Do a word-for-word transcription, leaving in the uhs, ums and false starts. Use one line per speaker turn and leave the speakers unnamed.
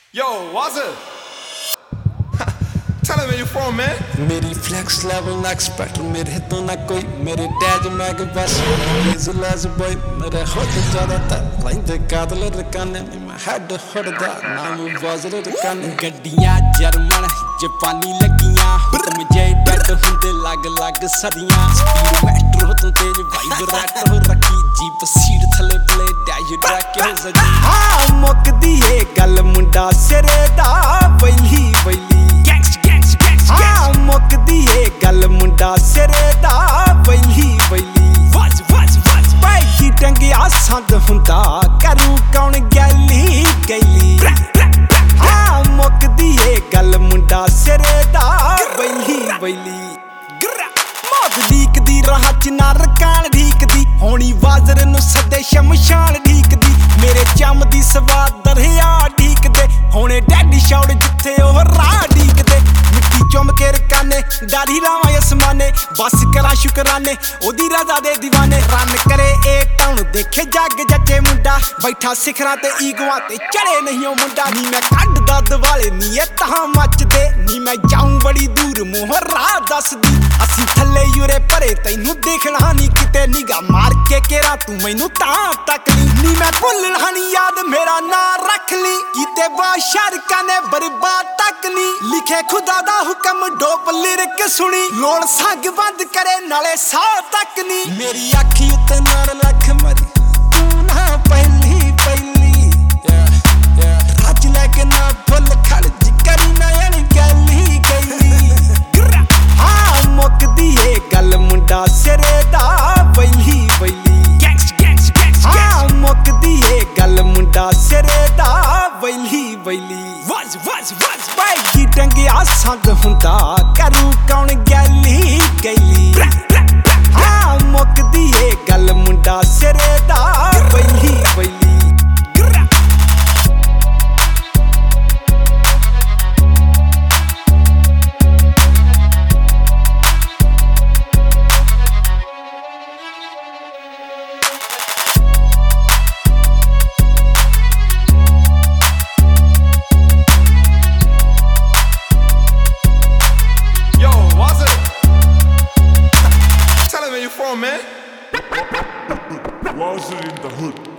Yo, what's it? Tell me where you from, man.
मेरी flex level ना expect मेरे हितों ना कोई मेरे डैज मैं के बस Lazy lazy boy मेरे होठ ज़्यादा तर लाइंदे कादल रकाने मैं head होड़ दा नाम वाज़र रकाने गड्डियाँ जर्मन जापानी लगियाँ तुम जय डैड हुंदे लाग लाग सदियाँ स्पीड मेट्रो तो तेज वाइब्रेट हो रखी जीप सीट थले प्ले डैश ड्रैक के हो सजी हाँ मुक दिए गल मुंडा सिरे दा वैली वैली हाँ मुक दिए गल मुंडा सिरे दा वैली वैली वज वज वज पैगी टंगिया संद हुंदा करू कौन गैली गैली हाँ मुक दिए गल मुंडा सिरे दा वैली वैली मौत लीक दी राह च ना रकान ढीक दी होनी वाजर नु सदे शमशान ढीक दी मेरे चम दी सवाद दरिया ढीक दे होने डैडी शौड़ जिथे ओह राह ढीक दे चुम के रकाने दाढ़ी लावां असमाने बस करा शुकराने ओदी रजा दे दीवाने रन करे ए टाउन देखे जग जचे मुंडा बैठा सिखरा ते ईगोआं ते चढ़े नहीं ओ मुंडा नी मैं कड्ड दद वाले नी ए तां मचदे नी मैं जाऊं बड़ी दूर मोह राह दसदी असी थल्ले यूरे भरे तैनू देखना नी किते निगा मार के केरा तू मैनू तां तक ली नी मैं भुलना नी याद मेरा नां रख ली कीते बादशाह ने बर्बाद तक नी लिखे खुदा दा कम डोप लिरिक सुनी लोड़ संग बंद करे नाले सा तक नी मेरी अखी उत्ते नाल लख मरी तू ना पहली पहली रज लैके ना भुल खड़ जी करी ना यानी गली गली हाँ मुक दिए गल मुंडा सिरे दा वैली वैली हाँ मुक दिए गल मुंडा सिरे दा वैली वैली वज वज वज पैगी टंगिया संग हुंदा करू कौन गैली गैली हाँ मुक दिए गल मुंडा सिरे दा valley valley
From, man.
Was it in the hood?